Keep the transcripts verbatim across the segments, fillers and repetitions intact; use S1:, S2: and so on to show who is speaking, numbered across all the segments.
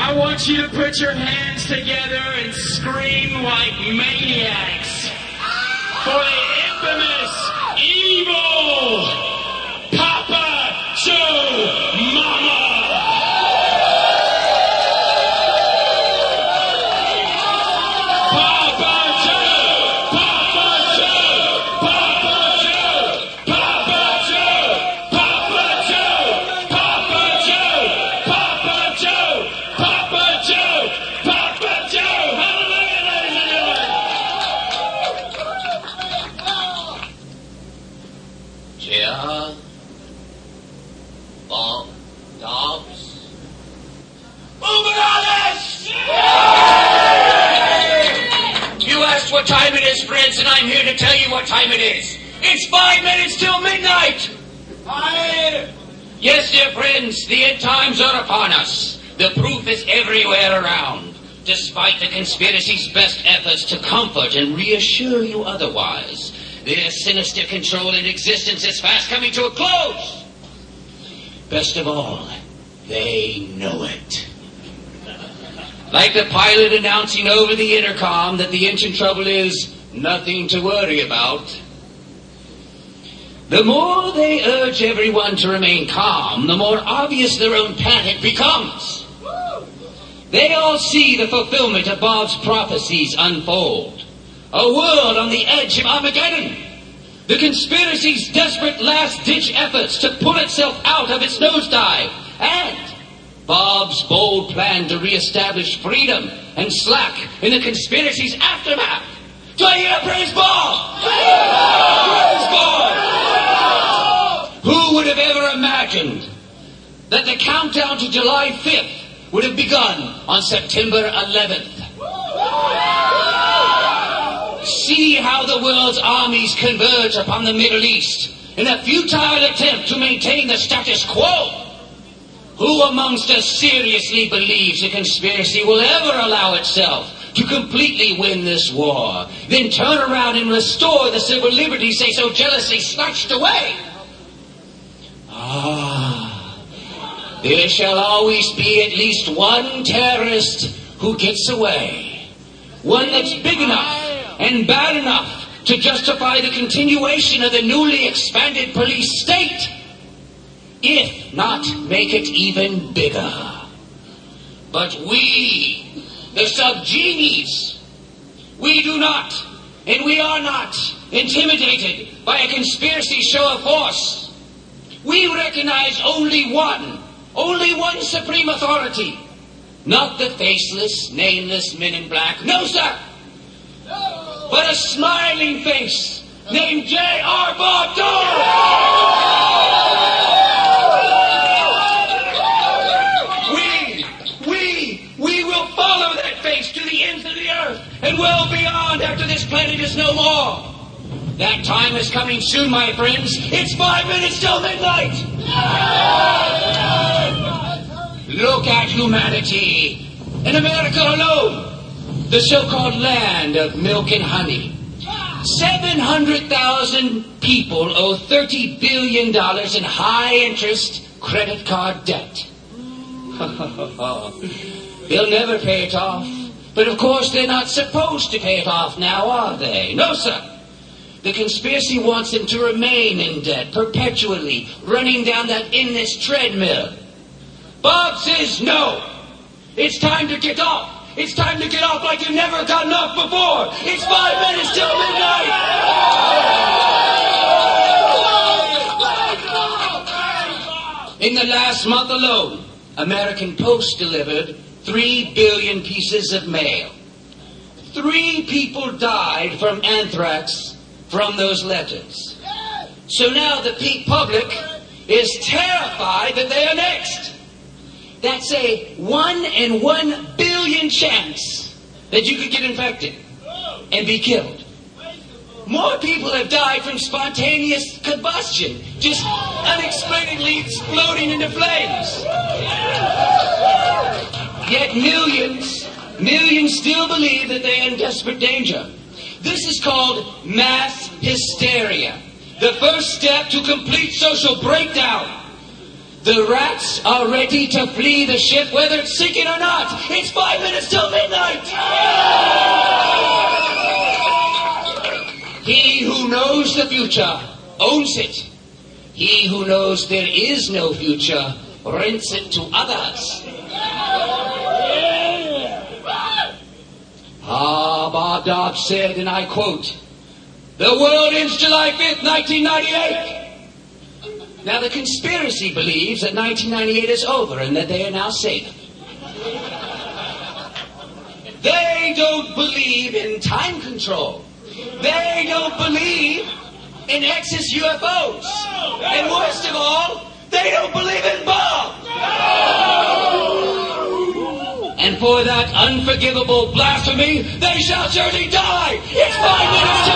S1: I want you to put your hands together and scream like maniacs for the infamous, evil Papa Joe Mama!
S2: What time it is, friends, and I'm here to tell you what time it is. It's five minutes till midnight. Aye. Yes, dear friends, the end times are upon us. The proof is everywhere around. Despite the conspiracy's best efforts to comfort and reassure you otherwise, their sinister control and existence is fast coming to a close. Best of all, they know it. Like the pilot announcing over the intercom that the engine trouble is nothing to worry about. The more they urge everyone to remain calm, the more obvious their own panic becomes. They all see the fulfillment of Bob's prophecies unfold. A world on the edge of Armageddon. The conspiracy's desperate last-ditch efforts to pull itself out of its nosedive. And Bob's bold plan to reestablish freedom and slack in the conspiracy's aftermath. Do I hear a praise Bob? Praise God! Who would have ever imagined that the countdown to July fifth would have begun on September eleventh? See how the world's armies converge upon the Middle East in a futile attempt to maintain the status quo. Who amongst us seriously believes the conspiracy will ever allow itself to completely win this war, then turn around and restore the civil liberties they so jealously snatched away? Ah, there shall always be at least one terrorist who gets away. One that's big enough and bad enough to justify the continuation of the newly expanded police state. If not, make it even bigger. But we, the subgenies, we do not, and we are not, intimidated by a conspiracy show of force. We recognize only one, only one supreme authority. Not the faceless, nameless men in black. No, sir! But a smiling face named J R. Bob Dole! And well beyond after this planet is no more. That time is coming soon, my friends. It's five minutes till midnight. Look at humanity. In America alone, the so-called land of milk and honey. seven hundred thousand people owe thirty billion dollars in high-interest credit card debt. They'll never pay it off. But of course they're not supposed to pay it off now, are they? No, sir. The conspiracy wants them to remain in debt, perpetually running down that endless treadmill. Bob says no. It's time to get off. It's time to get off like you've never gotten off before. It's five minutes till midnight. In the last month alone, American Post delivered Three billion pieces of mail. Three people died from anthrax from those letters. So now the peak public is terrified that they are next. That's a one in one billion chance that you could get infected and be killed. More people have died from spontaneous combustion, just unexplainably exploding into flames. Yet millions, millions still believe that they are in desperate danger. This is called mass hysteria. The first step to complete social breakdown. The rats are ready to flee the ship whether it's sinking or not. It's five minutes till midnight. He who knows the future owns it. He who knows there is no future rents it to others. Ah, Bob Dobbs said, and I quote, "The world ends July fifth, nineteen ninety-eight. Now, the conspiracy believes that nineteen ninety-eight is over and that they are now safe. They don't believe in time control. They don't believe in Exodus U F Os. And worst of all, they don't believe in Bob. And for that unforgivable blasphemy, they shall surely die. It's five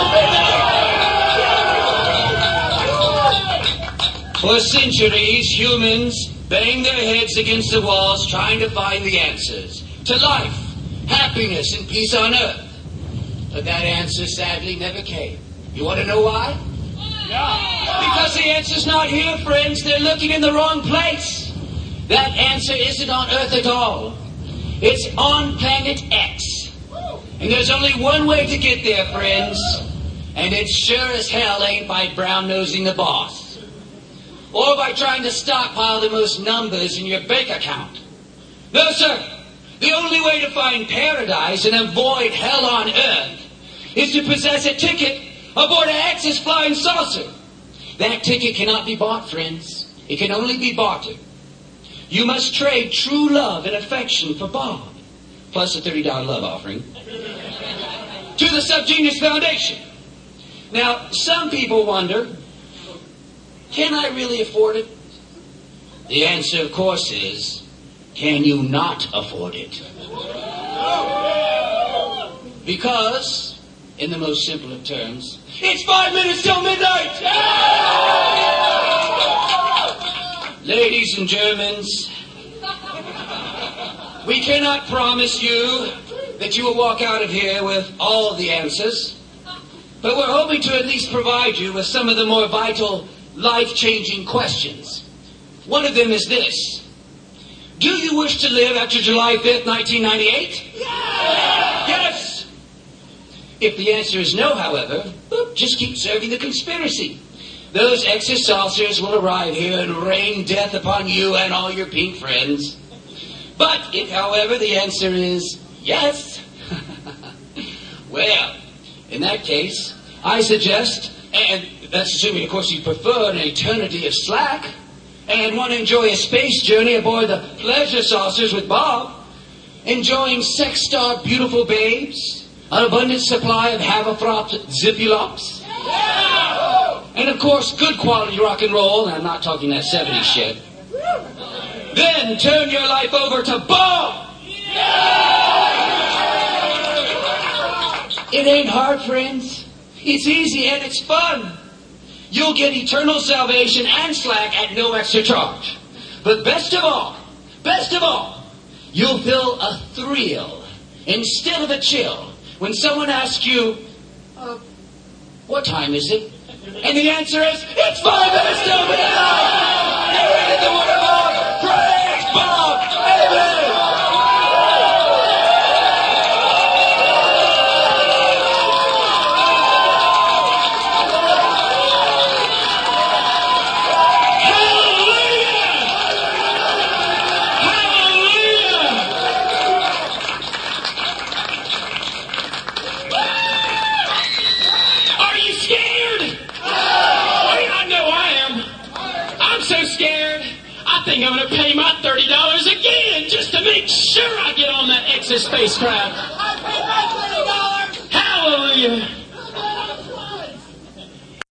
S2: minutes till midnight. For centuries, humans banged their heads against the walls trying to find the answers to life, happiness, and peace on earth. But that answer sadly never came. You want to know why? Because the answer's not here, friends. They're looking in the wrong place. That answer isn't on Earth at all. It's on planet X. And there's only one way to get there, friends. And it sure as hell ain't by brown-nosing the boss. Or by trying to stockpile the most numbers in your bank account. No, sir. The only way to find paradise and avoid hell on Earth is to possess a ticket aboard an Axis flying saucer. That ticket cannot be bought, friends. It can only be bartered. You must trade true love and affection for Bob, plus a thirty dollars love offering, to the Subgenius Foundation. Now, some people wonder, can I really afford it? The answer, of course, is, can you not afford it? Because, in the most simple of terms, it's five minutes till midnight! Ladies and Germans, we cannot promise you that you will walk out of here with all the answers, but we're hoping to at least provide you with some of the more vital, life-changing questions. One of them is this. Do you wish to live after July fifth, nineteen ninety-eight? Yeah! Yes! If the answer is no, however, just keep serving the conspiracy. Those Exodus saucers will arrive here and rain death upon you and all your pink friends. But if, however, the answer is yes, well, in that case, I suggest, and that's assuming, of course, you prefer an eternity of slack, and want to enjoy a space journey aboard the pleasure saucers with Bob, enjoying sex-starved beautiful babes, an abundant supply of Haverfropped Zippulops, and, of course, good quality rock and roll, and I'm not talking that seventies shit. Then turn your life over to Bob! It ain't hard, friends. It's easy and it's fun. You'll get eternal salvation and slack at no extra charge. But best of all, best of all, you'll feel a thrill instead of a chill when someone asks you, uh, what time is it? And the answer is, it's five minutes till midnight! You read the word of God! Praise Bob! Amen!
S1: I think I'm going to pay my thirty dollars again just to make sure I get on that Exodus spacecraft. I paid my thirty dollars. Hallelujah.